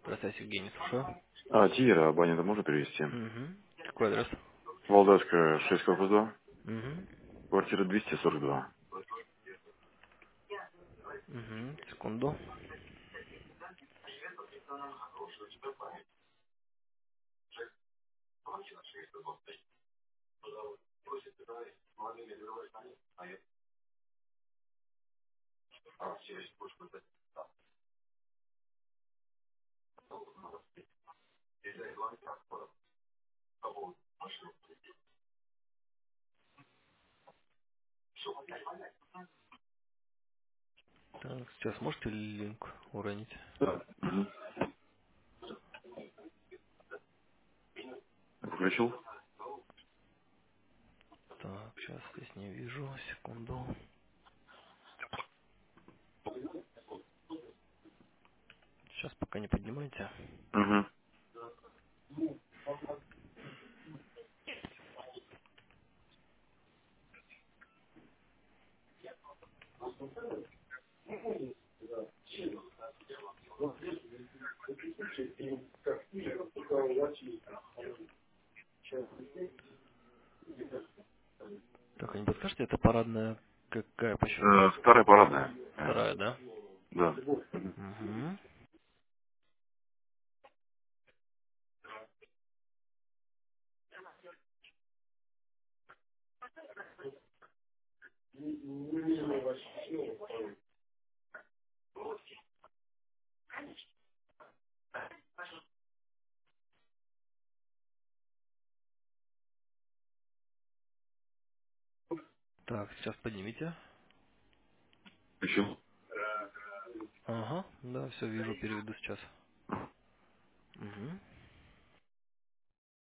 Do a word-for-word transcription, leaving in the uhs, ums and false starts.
Здравствуйте, Евгений, слушаю. А, Тира, абонента можно перевести? Угу. Какой адрес? Валдайская, шесть, корпус два, Угу. квартира двести сорок два. Угу. Секунду. Так, сейчас можете линк уронить? Да. Угу. Включил? Так, сейчас здесь не вижу. Секунду. Сейчас пока не поднимайте. Угу. Так, а не подскажете, это парадная какая по счету? Э, старая парадная. Э, Вторая, да? Да. Угу. Так, сейчас поднимите. Включил? Ага, да, все вижу, переведу сейчас.